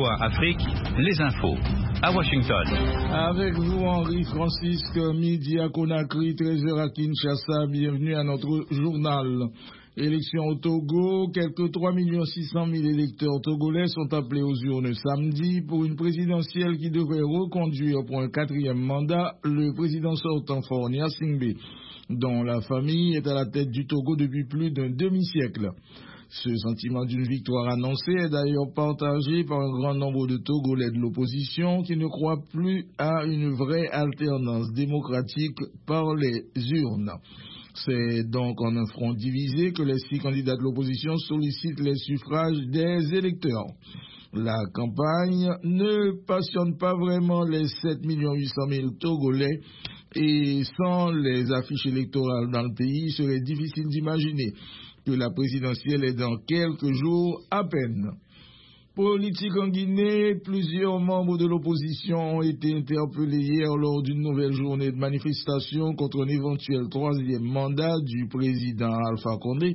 VOA Afrique, les infos. À Washington. Avec vous, Henri Francisque, midi à Conakry, 13h à Kinshasa. Bienvenue à notre journal. Élection au Togo, quelques 3 600 000 électeurs togolais sont appelés aux urnes samedi pour une présidentielle qui devrait reconduire pour un 4e mandat le président sortant Faure Gnassingbé, dont la famille est à la tête du Togo depuis plus d'un demi-siècle. Ce sentiment d'une victoire annoncée est d'ailleurs partagé par un grand nombre de Togolais de l'opposition qui ne croient plus à une vraie alternance démocratique par les urnes. C'est donc en un front divisé que les 6 candidats de l'opposition sollicitent les suffrages des électeurs. La campagne ne passionne pas vraiment les 7 800 000 Togolais et sans les affiches électorales dans le pays, il serait difficile d'imaginer que la présidentielle est dans quelques jours à peine. Politique en Guinée, plusieurs membres de l'opposition ont été interpellés hier lors d'une nouvelle journée de manifestation contre un éventuel 3e mandat du président Alpha Condé,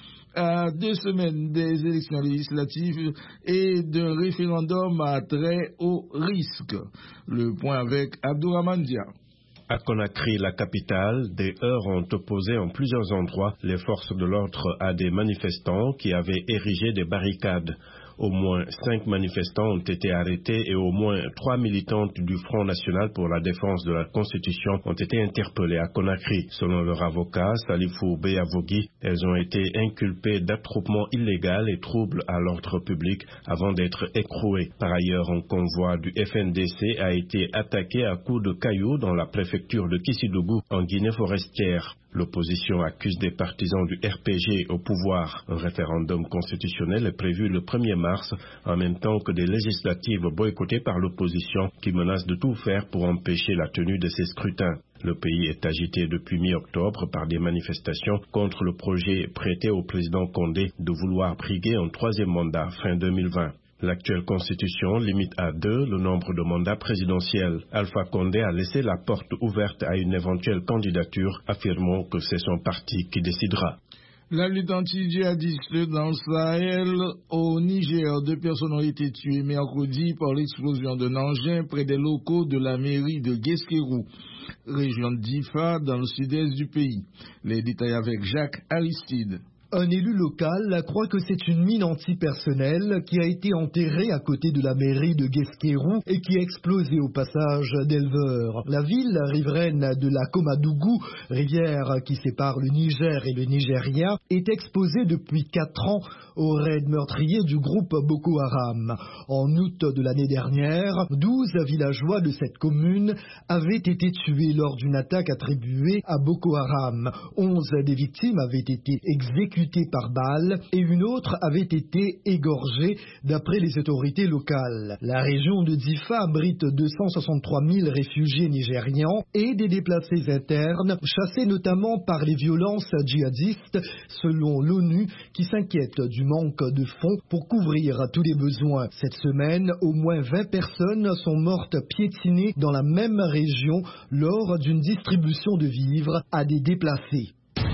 à 2 semaines des élections législatives et d'un référendum à très haut risque. Le point avec Abdourahmane Dia. À Conakry, la capitale, des heurts ont opposé en plusieurs endroits les forces de l'ordre à des manifestants qui avaient érigé des barricades. Au moins 5 manifestants ont été arrêtés et au moins 3 militantes du Front National pour la défense de la Constitution ont été interpellées à Conakry. Selon leur avocat, Salifou Beyavogui, elles ont été inculpées d'attroupement illégal et troubles à l'ordre public avant d'être écrouées. Par ailleurs, un convoi du FNDC a été attaqué à coups de cailloux dans la préfecture de Kissidougou, en Guinée forestière. L'opposition accuse des partisans du RPG au pouvoir. Un référendum constitutionnel est prévu le 1er mars, en même temps que des législatives boycottées par l'opposition qui menace de tout faire pour empêcher la tenue de ces scrutins. Le pays est agité depuis mi-octobre par des manifestations contre le projet prêté au président Condé de vouloir briguer un 3e mandat fin 2020. L'actuelle constitution limite à 2 le nombre de mandats présidentiels. Alpha Condé a laissé la porte ouverte à une éventuelle candidature, affirmant que c'est son parti qui décidera. La lutte anti-djihadiste dans le Sahel, au Niger, 2 personnes ont été tuées mercredi par l'explosion d'un engin près des locaux de la mairie de Guesquerou, région de Difa, dans le sud-est du pays. Les détails avec Jacques Aristide. Un élu local croit que c'est une mine antipersonnelle qui a été enterrée à côté de la mairie de Guesquerou et qui a explosé au passage d'éleveurs. La ville riveraine de la Komadougou, rivière qui sépare le Niger et le Nigeria, est exposée depuis 4 ans au raid meurtrier du groupe Boko Haram. En août de l'année dernière, 12 villageois de cette commune avaient été tués lors d'une attaque attribuée à Boko Haram. 11 des victimes avaient été exécutées par balle et une autre avait été égorgée d'après les autorités locales. La région de Difa abrite 263 000 réfugiés nigérians et des déplacés internes, chassés notamment par les violences djihadistes, selon l'ONU qui s'inquiète du manque de fonds pour couvrir tous les besoins. Cette semaine, au moins 20 personnes sont mortes piétinées dans la même région lors d'une distribution de vivres à des déplacés.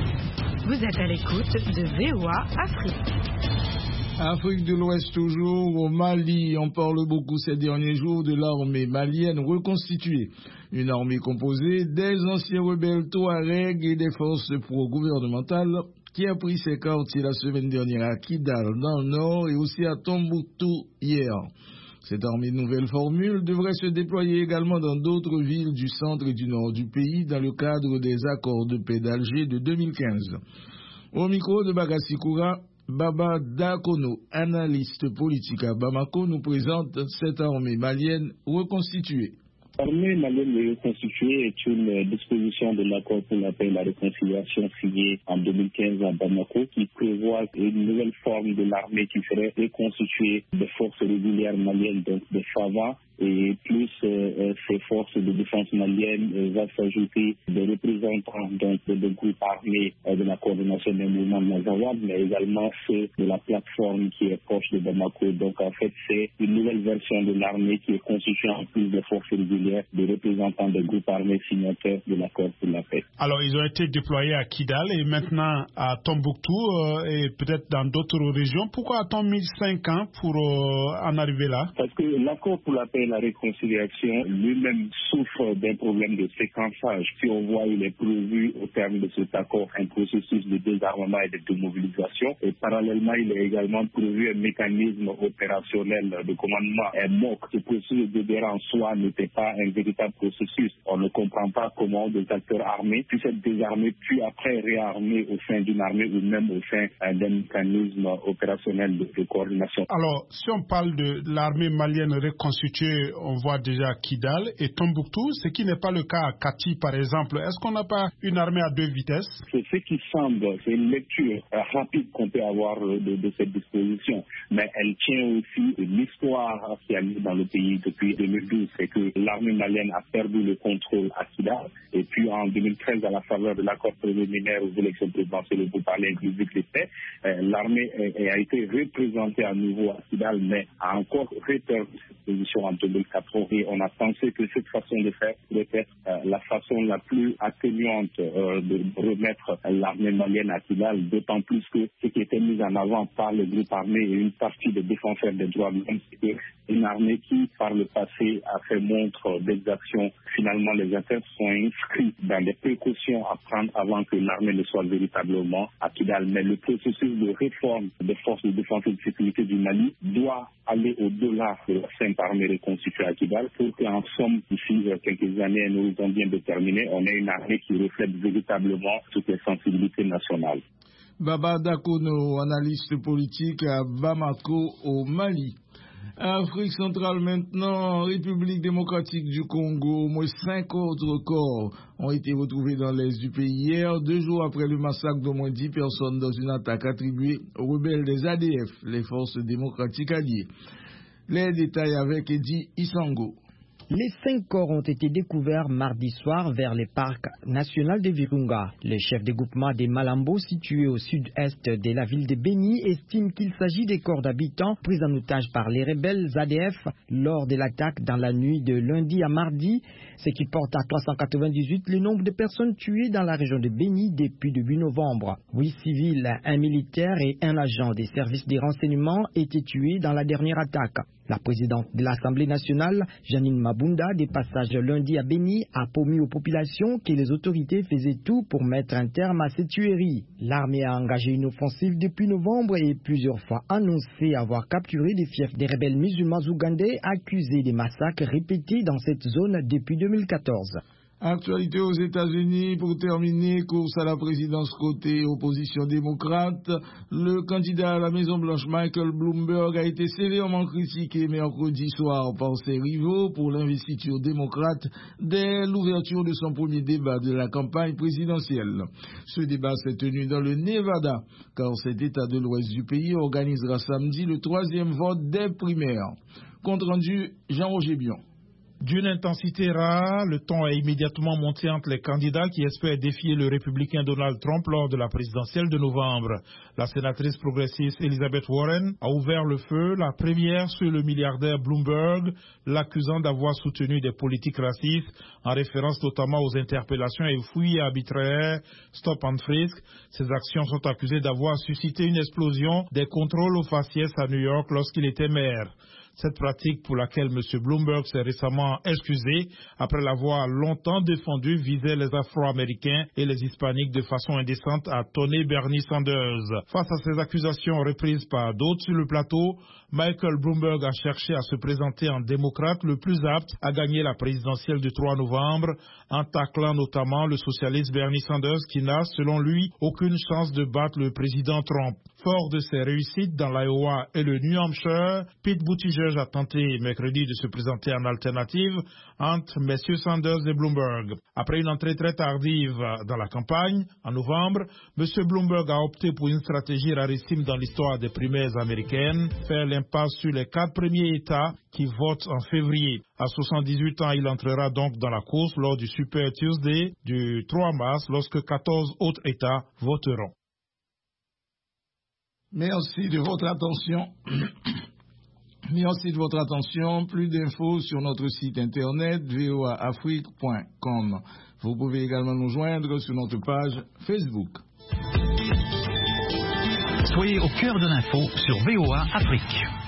Vous êtes à l'écoute de VOA Afrique. Afrique de l'Ouest toujours, au Mali, on parle beaucoup ces derniers jours de l'armée malienne reconstituée. Une armée composée des anciens rebelles Touaregs et des forces pro-gouvernementales qui a pris ses quartiers la semaine dernière à Kidal dans le nord et aussi à Tombouctou hier. Cette armée de nouvelle formule devrait se déployer également dans d'autres villes du centre et du nord du pays dans le cadre des accords de paix d'Alger de 2015. Au micro de Bagassi-Koura, Baba Dakono, analyste politique à Bamako, nous présente cette armée malienne reconstituée. L'armée malienne reconstituée est une disposition de l'accord pour la paix et la réconciliation signé en 2015 à Bamako qui prévoit une nouvelle forme de l'armée qui serait reconstituée de forces régulières maliennes, donc de FAVA, et plus ces forces de défense maliennes va s'ajouter des représentants donc de groupes armés de la coordination des mouvements de Mazawad, mais également ceux de la plateforme qui est proche de Bamako. Donc en fait, c'est une nouvelle version de l'armée qui est constituée en plus de forces régulières de représentants des groupes armés signataires de l'accord pour la paix. Alors ils ont été déployés à Kidal et maintenant à Tombouctou et peut-être dans d'autres régions. Pourquoi a-t-on mis 5 ans pour en arriver là? Parce que l'accord pour la paix et la réconciliation lui-même souffre d'un problème de séquençage. Si on voit, il est prévu au terme de cet accord un processus de désarmement et de démobilisation. Et parallèlement, il est également prévu un mécanisme opérationnel de commandement. Un MOC, ce processus de DDR en soi n'était pas un véritable processus. On ne comprend pas comment des acteurs armés puissent être désarmés puis après réarmés au sein d'une armée ou même au sein d'un mécanisme opérationnel de coordination. Alors, si on parle de l'armée malienne reconstituée, on voit déjà Kidal et Tombouctou, ce qui n'est pas le cas à Kati par exemple. Est-ce qu'on n'a pas une armée à 2 vitesses? C'est ce qui semble, c'est une lecture rapide qu'on peut avoir de cette disposition, mais elle tient aussi de l'histoire qui a lieu dans le pays depuis 2012. C'est que l'armée malienne a perdu le contrôle à Kidal et puis en 2013, à la faveur de l'accord préliminaire aux élections présidentielles pour parler inclusif des faits, l'armée a été représentée à nouveau à Kidal, mais a encore reperdu cette position en 2014 et on a pensé que cette façon de faire pourrait être la façon la plus atténuante de remettre l'armée malienne à Kidal, d'autant plus que ce qui était mis en avant par le groupe armé et une partie des défenseurs des droits de l'homme, c'est une armée qui, par le passé, a fait montre d'exaction. Finalement, les acteurs sont inscrits dans les précautions à prendre avant que l'armée ne soit véritablement à Kidal. Mais le processus de réforme des forces de défense et de sécurité du Mali doit aller au-delà de la simple armée reconstituée à Kidal pour qu'en somme, d'ici quelques années, un horizon bien déterminé, on ait une armée qui reflète véritablement toutes les sensibilités nationales. Baba Dakono, analyste politique à Bamako au Mali. Afrique centrale maintenant, République démocratique du Congo, au moins 5 autres corps ont été retrouvés dans l'est du pays hier, 2 jours après le massacre d'au moins 10 personnes dans une attaque attribuée aux rebelles des ADF, les forces démocratiques alliées. Les détails avec Eddie Isango. Les 5 corps ont été découverts mardi soir vers le parc national de Virunga. Le chef de groupement des Malambo, situé au sud-est de la ville de Beni, estime qu'il s'agit des corps d'habitants pris en otage par les rebelles ADF lors de l'attaque dans la nuit de lundi à mardi, ce qui porte à 398 le nombre de personnes tuées dans la région de Beni depuis début novembre. 8 civils, 1 militaire et 1 agent des services de renseignement étaient tués dans la dernière attaque. La présidente de l'Assemblée nationale, Janine Mabunda, des passages lundi à Beni, a promis aux populations que les autorités faisaient tout pour mettre un terme à ces tueries. L'armée a engagé une offensive depuis novembre et plusieurs fois annoncé avoir capturé des fiefs des rebelles musulmans ougandais accusés des massacres répétés dans cette zone depuis 2014. Actualité aux États-Unis, pour terminer, course à la présidence côté opposition démocrate. Le candidat à la Maison-Blanche, Michael Bloomberg, a été sévèrement critiqué mercredi soir par ses rivaux pour l'investiture démocrate dès l'ouverture de son premier débat de la campagne présidentielle. Ce débat s'est tenu dans le Nevada, car cet État de l'ouest du pays organisera samedi le 3e vote des primaires. Compte rendu, Jean-Roger Bion. D'une intensité rare, le ton est immédiatement monté entre les candidats qui espèrent défier le républicain Donald Trump lors de la présidentielle de novembre. La sénatrice progressiste Elizabeth Warren a ouvert le feu, la première sur le milliardaire Bloomberg, l'accusant d'avoir soutenu des politiques racistes, en référence notamment aux interpellations et fouilles arbitraires, stop and frisk. Ces actions sont accusées d'avoir suscité une explosion des contrôles aux faciès à New York lorsqu'il était maire. Cette pratique pour laquelle M. Bloomberg s'est récemment excusé après l'avoir longtemps défendu visait les Afro-Américains et les Hispaniques de façon indécente, a tonné Bernie Sanders. Face à ces accusations reprises par d'autres sur le plateau, Michael Bloomberg a cherché à se présenter en démocrate le plus apte à gagner la présidentielle du 3 novembre, en taclant notamment le socialiste Bernie Sanders qui n'a, selon lui, aucune chance de battre le président Trump. Fort de ses réussites dans l'Iowa et le New Hampshire, Pete Buttigieg a tenté mercredi de se présenter en alternative entre M. Sanders et Bloomberg. Après une entrée très tardive dans la campagne, en novembre, M. Bloomberg a opté pour une stratégie rarissime dans l'histoire des primaires américaines, faire l'impasse sur les 4 premiers États qui votent en février. À 78 ans, il entrera donc dans la course lors du Super Tuesday du 3 mars, lorsque 14 autres États voteront. Merci de votre attention. Merci de votre attention. Plus d'infos sur notre site internet voaafrique.com. Vous pouvez également nous joindre sur notre page Facebook. Soyez au cœur de l'info sur VOA Afrique.